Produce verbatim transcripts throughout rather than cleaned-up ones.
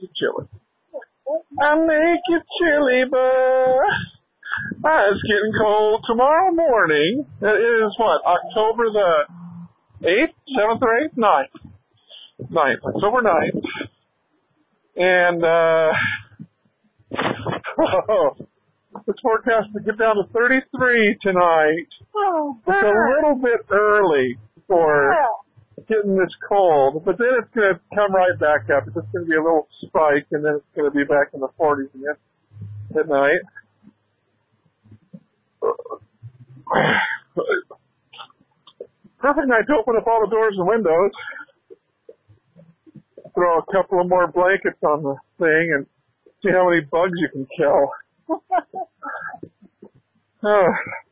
it chilly. I make it chilly, but ah, it's getting cold tomorrow morning. It is what, October the eighth, seventh or eighth? ninth. ninth, October ninth. And, uh, oh, it's forecast to get down to thirty-three tonight. Oh, it's a little bit early for getting this cold, but then it's going to come right back up. It's just going to be a little spike, and then it's going to be back in the forties again at night. Perfect night to open up all the doors and windows. Throw a couple of more blankets on the thing and see how many bugs you can kill. uh,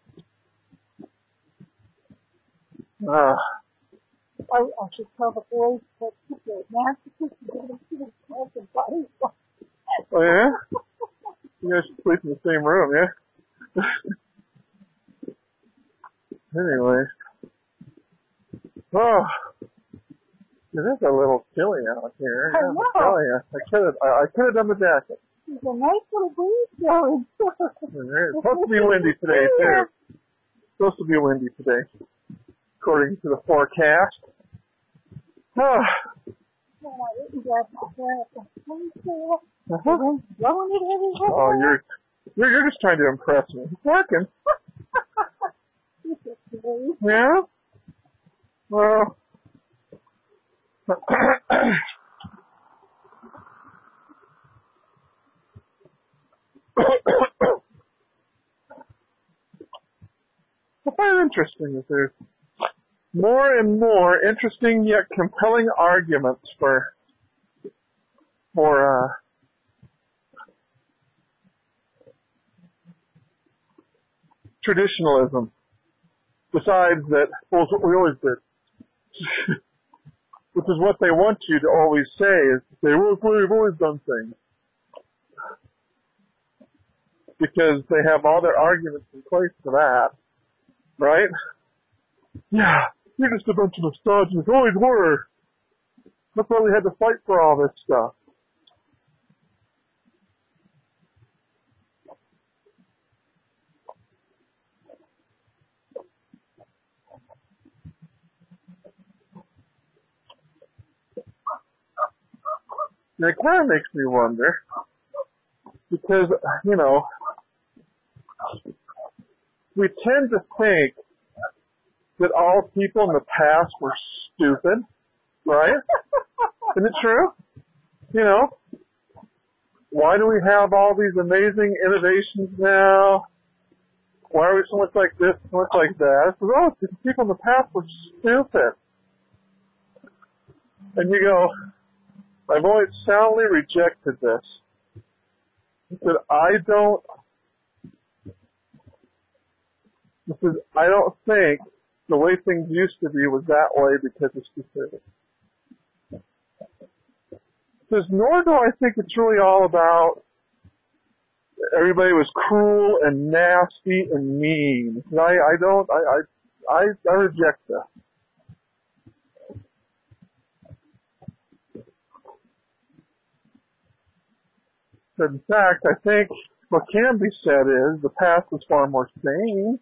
uh, I, I should tell the boys that you get nasty to get into the cold and body. Oh, yeah? You guys should sleep in the same room, yeah? Anyway. Oh. It is a little chilly out here. I I'm know. telling you. I could have, I, I could have done the jacket. It's a nice little breeze going. It's supposed to be windy today, too. It's supposed to be windy today, according to the forecast. Oh. Uh-huh. Oh, you're, you're you're just trying to impress me. It's working. Yeah? Well. I find it interesting that there's more and more interesting yet compelling arguments for for uh, traditionalism. Besides that, well, it's what we always did. Which is what they want you to always say, is to say, well, we've always done things. Because they have all their arguments in place for that. Right? Yeah, you're just a bunch of nostalgics. Always were. That's why we had to fight for all this stuff. And it kind of makes me wonder, because, you know, we tend to think that all people in the past were stupid, right? Isn't it true? You know, why do we have all these amazing innovations now? Why are we so much like this, so much like that? It's because, oh, the people in the past were stupid. And you go, I've always soundly rejected this. I said, I don't, I said, I don't think the way things used to be was that way because of stupidity. Says, nor do I think it's really all about everybody was cruel and nasty and mean. I, I don't, I, I, I, I reject that. But in fact, I think what can be said is the past was far more sane.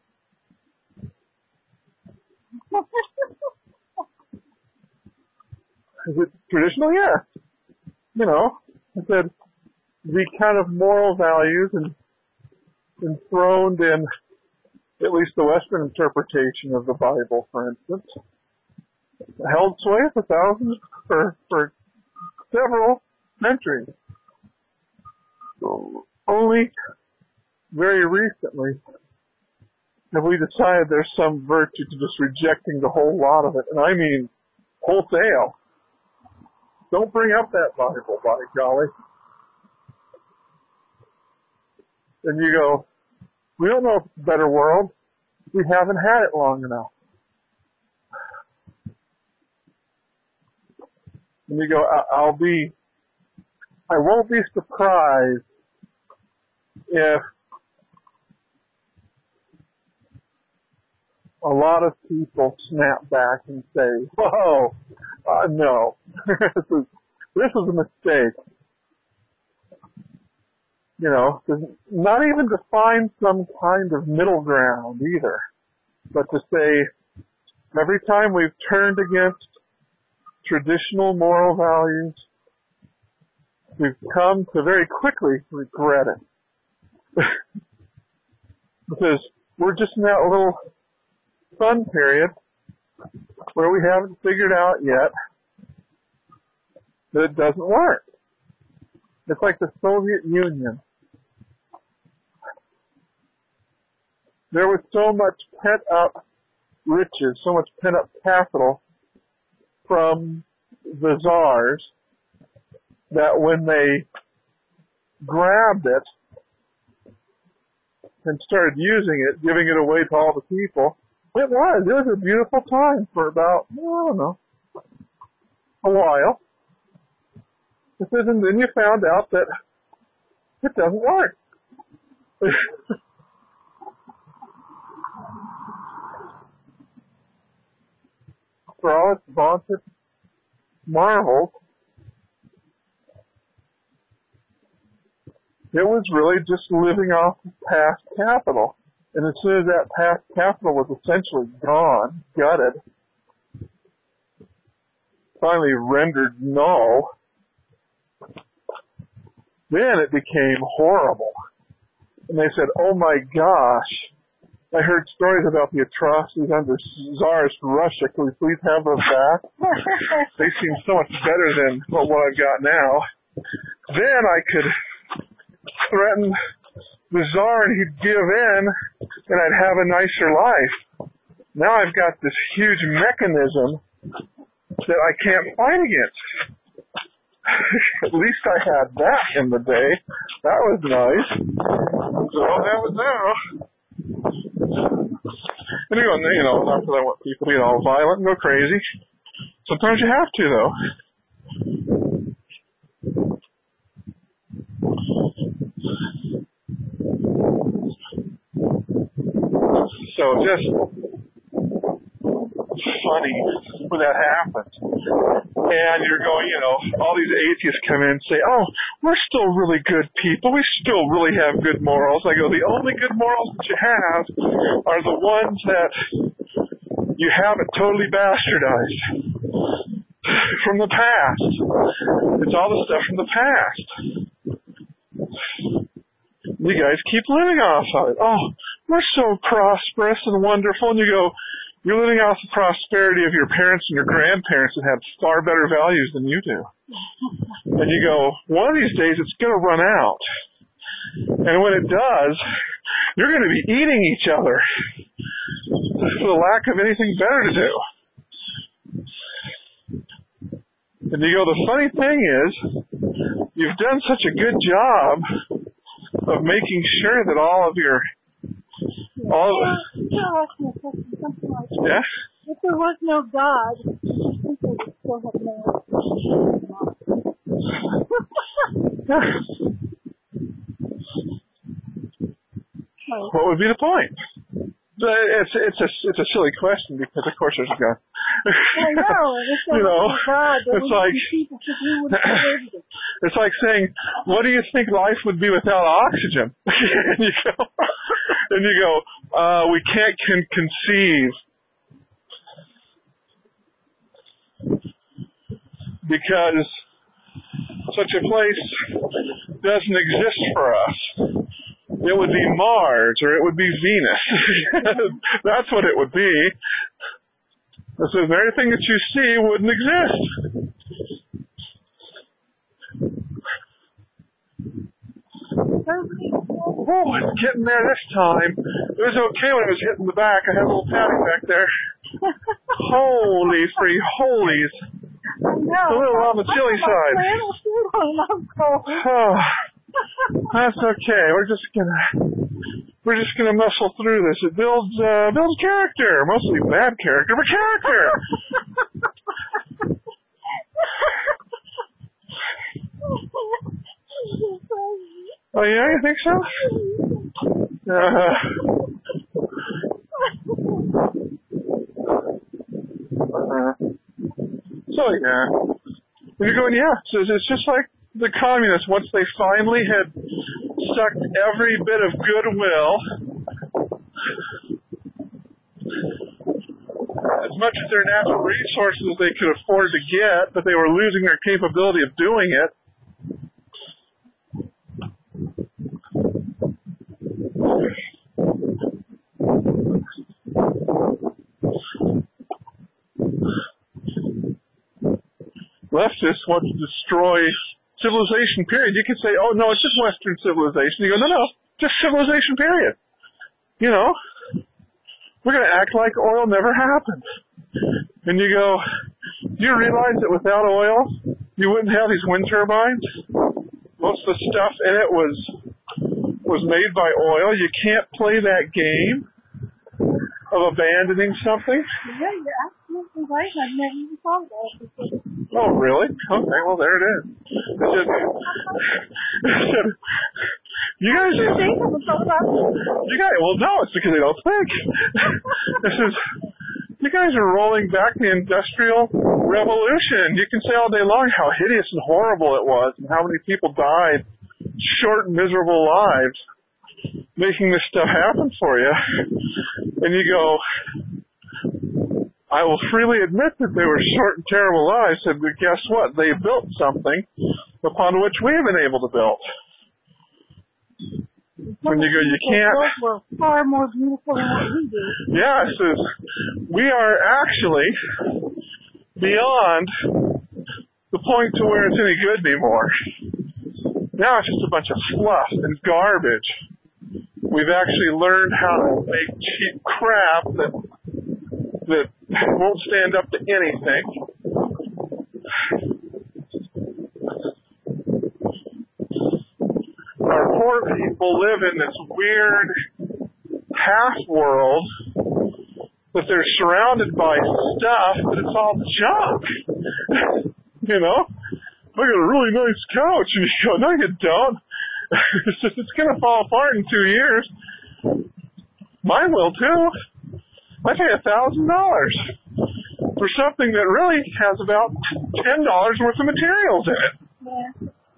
Is it traditional? Yeah. You know, I said the kind of moral values and enthroned in at least the Western interpretation of the Bible, for instance, held sway for thousands, for, for several centuries. Only very recently have we decided there's some virtue to just rejecting the whole lot of it. And I mean wholesale. Don't bring up that Bible, by golly. And you go, we don't know if it's a better world. We haven't had it long enough. And you go, I'll be, I won't be surprised if a lot of people snap back and say, whoa, uh, no, this is, this is a mistake. You know, not even to find some kind of middle ground either, but to say every time we've turned against traditional moral values, we've come to very quickly regret it. Because we're just in that little fun period where we haven't figured out yet that it doesn't work. It's like the Soviet Union. There was so much pent-up riches, so much pent-up capital from the czars that when they grabbed it and started using it, giving it away to all the people, it was. It was a beautiful time for about, I don't know, a while. And then you found out that it doesn't work. For all its vaunted marvels, it was really just living off of past capital. And as soon as that past capital was essentially gone, gutted, finally rendered null, then it became horrible. And they said, oh my gosh, I heard stories about the atrocities under Tsarist Russia. Can we please have those back? They seem so much better than what I've got now. Then I could threaten the Tsar and he'd give in and I'd have a nicer life. Now I've got this huge mechanism that I can't fight against. At least I had that in the day. That was nice. So that was now. And you go, you know, not that I want people to get all violent and go crazy. Sometimes you have to, though. So just funny when that happens. And you're going, you know, all these atheists come in and say, oh, we're still really good people. We still really have good morals. I go, the only good morals that you have are the ones that you haven't totally bastardized from the past. It's all the stuff from the past. You guys keep living off of it. Oh, we're so prosperous and wonderful. And you go, you're living off the prosperity of your parents and your grandparents that have far better values than you do. And you go, one of these days it's going to run out. And when it does, you're going to be eating each other for the lack of anything better to do. And you go, the funny thing is, you've done such a good job of making sure that all of your all of yeah? If there was no God, people would still have no. What would be the point? It's it's a it's a silly question because of course there's a God. I know. You know, God, it's like it's like saying, what do you think life would be without oxygen? and you go, and you go, uh, we can't con- conceive because such a place doesn't exist for us. It would be Mars or it would be Venus. That's what it would be. So everything that you see wouldn't exist. Oh, it's getting there this time. It was okay when it was hitting the back. I had a little padding back there. Holy free holies. No, a little on the chilly side. Oh, that's okay. We're just gonna we're just gonna muscle through this. It builds uh, builds character, mostly bad character, but character. Oh yeah, you think so? Uh, uh, so yeah, and you're going, yeah. So it's just like the communists. Once they finally had sucked every bit of goodwill, as much of their natural resources they could afford to get, but they were losing their capability of doing it. Leftists want to destroy civilization, period. You could say, oh, no, it's just Western civilization. You go, no, no, just civilization, period. You know, we're going to act like oil never happened. And you go, do you realize that without oil, you wouldn't have these wind turbines? Most of the stuff in it was was made by oil. You can't play that game of abandoning something. Yeah, you're absolutely right. I've never even thought about it before. Oh, really? Okay, well, there it is. It's just, it's just, you guys, you think I'm talking about you guys, well, no, it's because they don't think. This is, you guys are rolling back the Industrial Revolution. You can say all day long how hideous and horrible it was and how many people died short, miserable lives making this stuff happen for you. And you go, I will freely admit that they were short and terrible lives, and guess what? They built something upon which we have been able to build. When you go, you can't. We're far more beautiful than what we do. Yes, it's, we are actually beyond the point to where it's any good anymore. Now it's just a bunch of fluff and garbage. We've actually learned how to make cheap crap that that won't stand up to anything. Our poor people live in this weird half world that they're surrounded by stuff, but it's all junk. You know? I got a really nice couch. And you go, no, you don't. It's just, it's going to fall apart in two years. Mine will, too. I pay a thousand dollars for something that really has about ten dollars worth of materials in it. Yeah.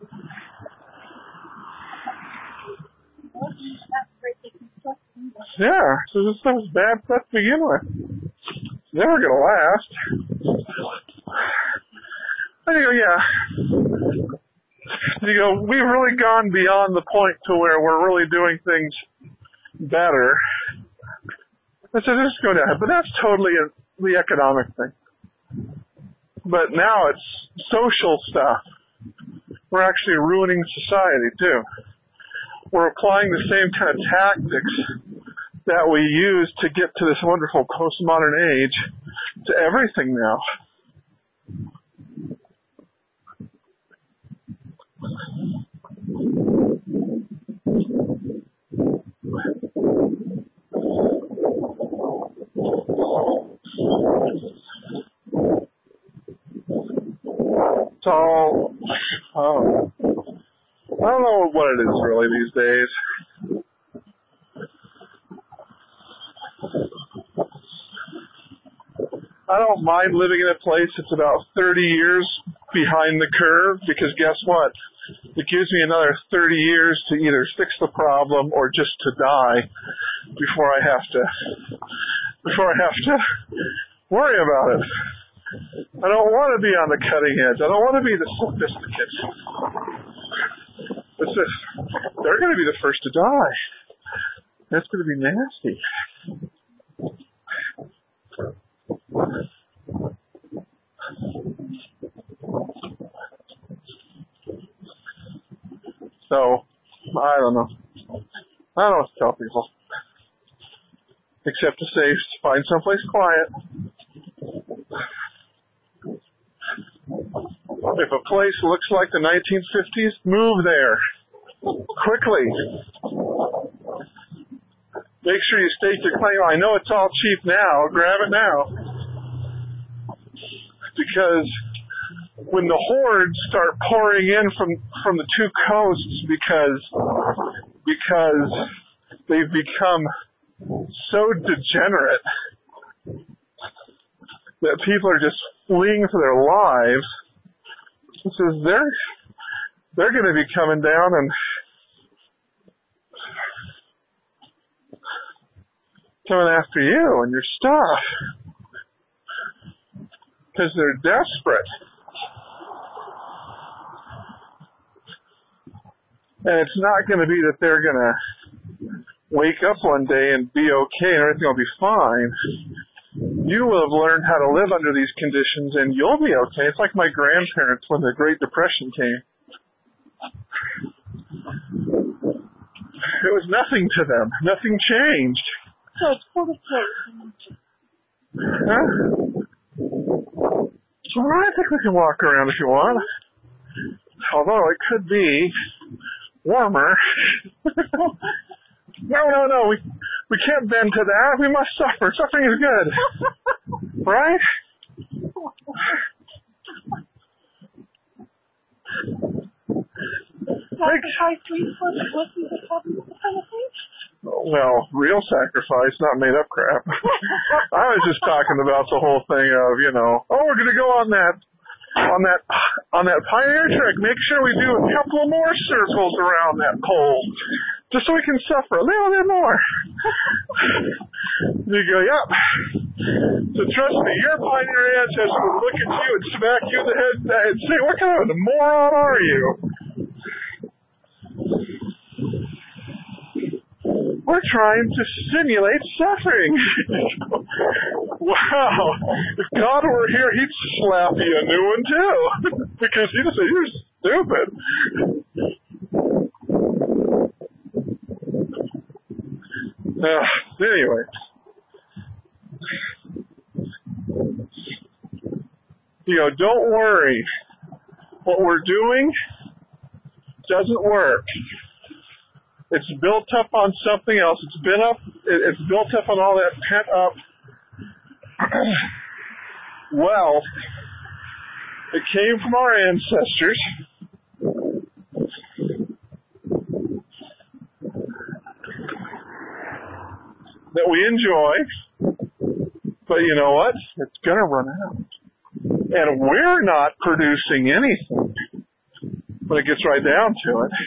Yeah, so this stuff is bad stuff to begin with. It's never going to last. And you go, yeah. You go, we've really gone beyond the point to where we're really doing things better. I said, just go down. But that's totally a, the economic thing. But now it's social stuff. We're actually ruining society, too. We're applying the same kind of tactics that we use to get to this wonderful postmodern age to everything now. It's all, oh, I don't know what it is really these days. I don't mind living in a place that's about thirty years behind the curve, because guess what? It gives me another thirty years to either fix the problem or just to die before I have to, before I have to worry about it. I don't want to be on the cutting edge. I don't want to be the sophisticates. It's just, they're going to be the first to die. That's going to be nasty. So, I don't know. I don't know what to tell people. Except to say, find someplace quiet. If a place looks like the nineteen fifties, move there. Quickly. Make sure you stake your claim. I know it's all cheap now. Grab it now. Because when the hordes start pouring in from, from the two coasts because, because they've become so degenerate that people are just fleeing for their lives, it says they're, they're going to be coming down, and coming after you and your stuff because they're desperate. And it's not going to be that they're going to wake up one day and be okay and everything will be fine. You will have learned how to live under these conditions and you'll be okay. It's like my grandparents when the Great Depression came. It was nothing to them. Nothing changed. So it's full of clothes. Huh? Well, I think we can walk around if you want. Although it could be warmer. No, no, no. We we can't bend to that. We must suffer. Suffering is good. Right? Sacrifice three for the pussy to have this kind of thing? Well, real sacrifice, not made up crap. I was just talking about the whole thing of, you know, oh, we're gonna go on that on that on that pioneer trek. Make sure we do a couple more circles around that pole. Just so we can suffer a little bit more. You go, yep. So trust me, your pioneer ancestor would look at you and smack you in the head and say, what kind of a moron are you? We're trying to simulate suffering. Wow. If God were here, he'd slap you a new one too. Because he'd say, you're stupid. Uh, anyway. You know, don't worry. What we're doing doesn't work. It's built up on something else. It's been up, it's built up on all that pent up wealth. It came from our ancestors. That we enjoy. But you know what? It's going to run out. And we're not producing anything when it gets right down to it.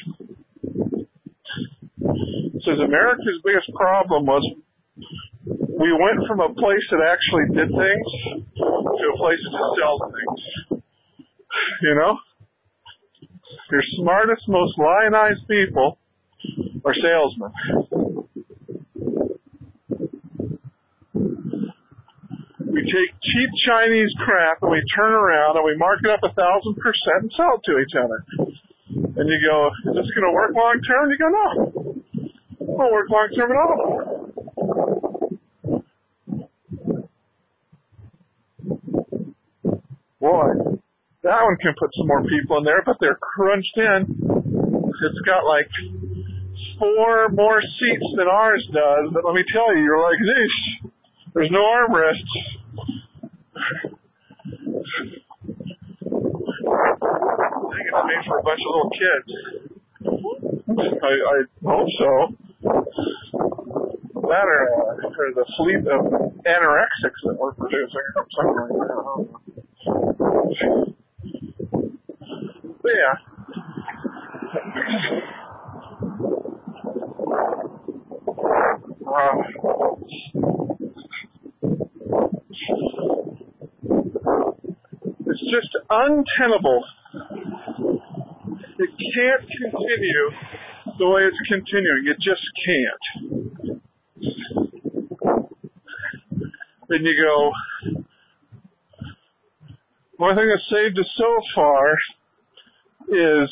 Says America's biggest problem was we went from a place that actually did things to a place that just sells things. You know? Your smartest, most lionized people are salesmen. We take cheap Chinese crap and we turn around and we mark it up a thousand percent and sell it to each other. And you go, is this going to work long term? You go, no. It won't work long term at all. Boy, that one can put some more people in there, but they're crunched in. It's got like four more seats than ours does, but let me tell you, you're like, geesh, there's no armrests. I think it's made for a bunch of little kids. I, I hope so. That or, uh, or the fleet of anorexics that we're producing, or something like that. But yeah. Uh, it's just untenable. It can't continue the way it's continuing. It just can't. Then you go, one thing that saved us so far is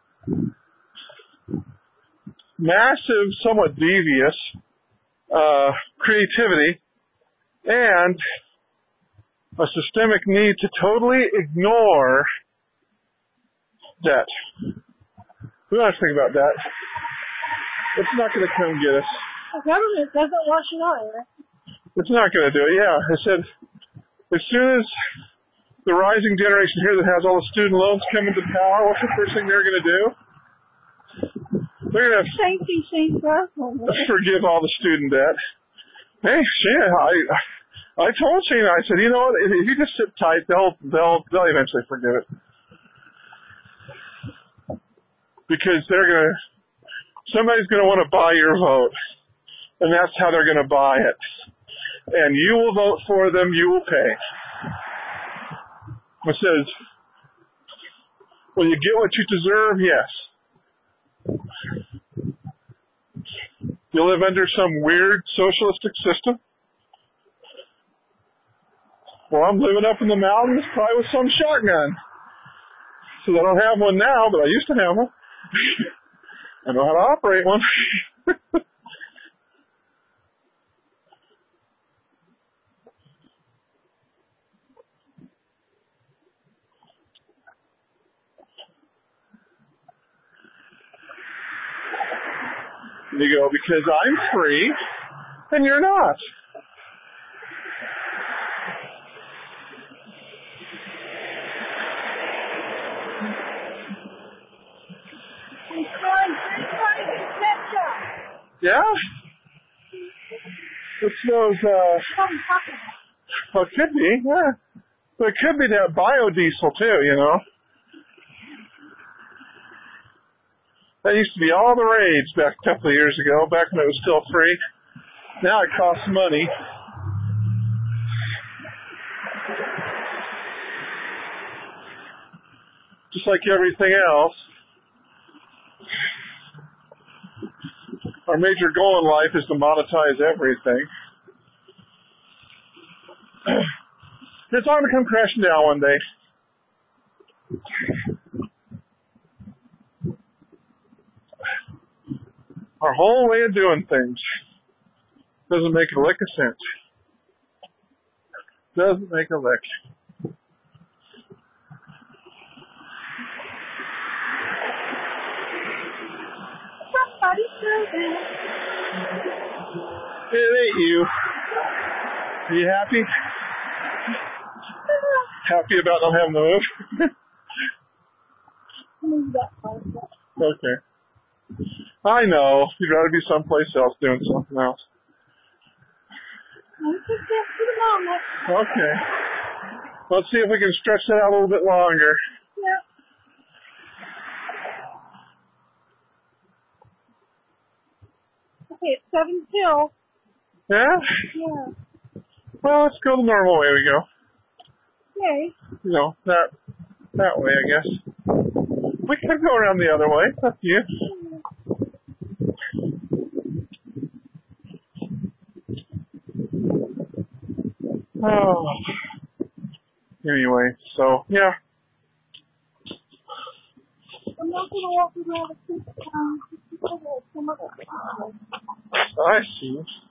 massive, somewhat devious uh, creativity and a systemic need to totally ignore debt. We don't have to think about that. It's not going to come get us. The government doesn't want you either. It's not going to do it, yeah. I said, as soon as the rising generation here that has all the student loans come into power, what's the first thing they're going to do? They're going to Same thing, same for us. forgive all the student debt. Hey, shit, I I told Shana, I said, you know what, if you just sit tight, they'll they'll they'll eventually forgive it. Because they're going to, somebody's going to want to buy your vote. And that's how they're going to buy it. And you will vote for them, you will pay. It says, will you get what you deserve? Yes. You live under some weird socialistic system? Well, I'm living up in the mountains, probably with some shotgun. So I don't have one now, but I used to have one. I know how to operate one. You go, because I'm free and you're not. Yeah? It's those, uh, well, it could be, yeah. But it could be that biodiesel too, you know. That used to be all the rage back a couple of years ago, back when it was still free. Now it costs money. Just like everything else. Our major goal in life is to monetize everything. It's all going to come crashing down one day. Our whole way of doing things doesn't make a lick of sense. Doesn't make a lick. Somebody throw that. It ain't you. Are you happy? Happy about not having to move? Okay. I know. You'd rather be someplace else doing something else. Okay. Let's see if we can stretch that out a little bit longer. Yeah. Okay, it's seven till. Yeah? Yeah. Well, let's go the normal way we go. Okay. You know, that that way, I guess. We could go around the other way. It's up to you. Oh. Anyway, so, yeah. I'm not going to walk around the um, I see.